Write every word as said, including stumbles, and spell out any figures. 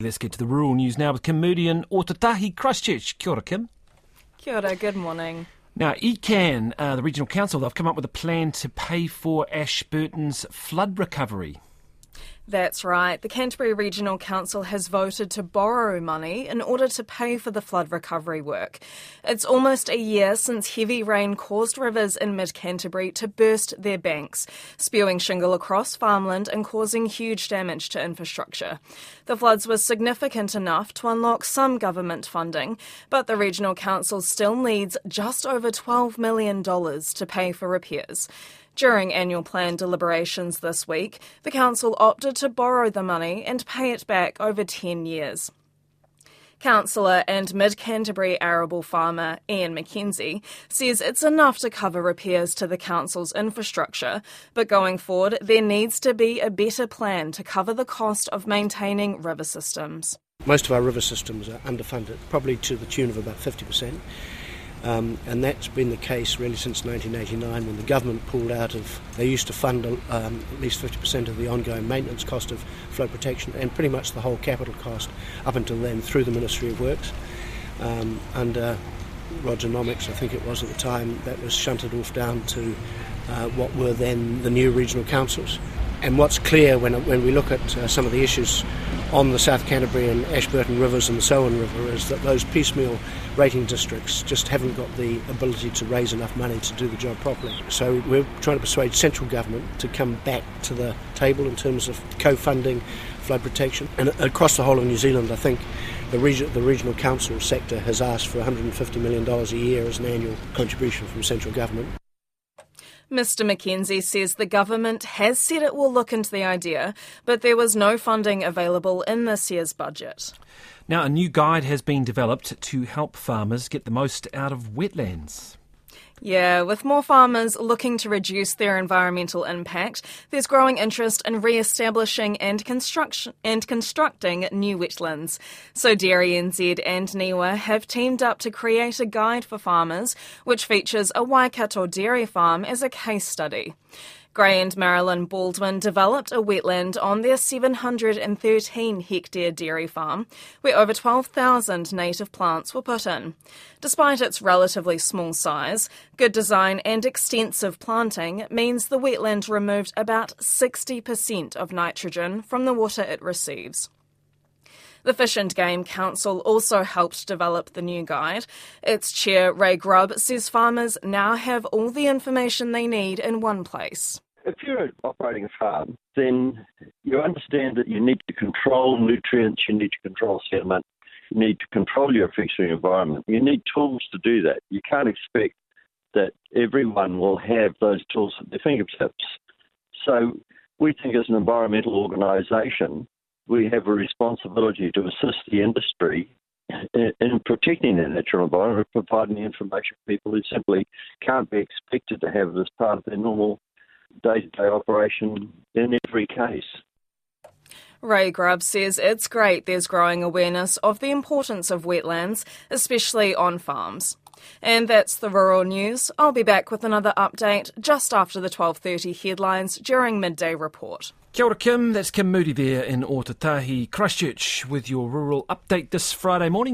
Let's get to the rural news now with Kim Moody in Ōtautahi, Christchurch. Kia ora, Kim. Kia ora, good morning. Now, E C A N, uh, the regional council, they've come up with a plan to pay for Ashburton's flood recovery. That's right. The Canterbury Regional Council has voted to borrow money in order to pay for the flood recovery work. It's almost a year since heavy rain caused rivers in mid-Canterbury to burst their banks, spewing shingle across farmland and causing huge damage to infrastructure. The floods were significant enough to unlock some government funding, but the Regional Council still needs just over twelve million dollars to pay for repairs. During annual plan deliberations this week, the council opted to borrow the money and pay it back over ten years. Councillor and Mid-Canterbury arable farmer Ian McKenzie says it's enough to cover repairs to the council's infrastructure, but going forward there needs to be a better plan to cover the cost of maintaining river systems. Most of our river systems are underfunded, probably to the tune of about fifty percent. Um, and that's been the case really since nineteen eighty-nine, when the government pulled out of, they used to fund um, at least fifty percent of the ongoing maintenance cost of flood protection and pretty much the whole capital cost up until then through the Ministry of Works. Um, under Roger Nomics, I think it was at the time, that was shunted off down to uh, what were then the new regional councils. And what's clear when when we look at uh, some of the issues on the South Canterbury and Ashburton rivers and the Sowan River is that those piecemeal rating districts just haven't got the ability to raise enough money to do the job properly. So we're trying to persuade central government to come back to the table in terms of co-funding flood protection. And across the whole of New Zealand, I think the, region, the regional council sector has asked for one hundred fifty million dollars a year as an annual contribution from central government. Mister McKenzie says the government has said it will look into the idea, but there was no funding available in this year's budget. Now, a new guide has been developed to help farmers get the most out of wetlands. Yeah, with more farmers looking to reduce their environmental impact, there's growing interest in re-establishing and, construction, and constructing new wetlands. So Dairy N Z and NIWA have teamed up to create a guide for farmers, which features a Waikato dairy farm as a case study. Gray and Marilyn Baldwin developed a wetland on their seven hundred thirteen hectare dairy farm, where over twelve thousand native plants were put in. Despite its relatively small size, good design and extensive planting means the wetland removed about sixty percent of nitrogen from the water it receives. The Fish and Game Council also helped develop the new guide. Its chair, Ray Grubb, says farmers now have all the information they need in one place. If you're operating a farm, then you understand that you need to control nutrients, you need to control sediment, you need to control your fishery environment. You need tools to do that. You can't expect that everyone will have those tools at their fingertips. So we think as an environmental organisation, we have a responsibility to assist the industry in, in protecting the natural environment, providing the information people who simply can't be expected to have as part of their normal day-to-day operation in every case. Ray Grubb says it's great there's growing awareness of the importance of wetlands, especially on farms. And that's the rural news. I'll be back with another update just after the twelve thirty headlines during Midday Report. Kia ora, Kim. That's Kim Moody there in Ōtautahi, Christchurch, with your rural update this Friday morning.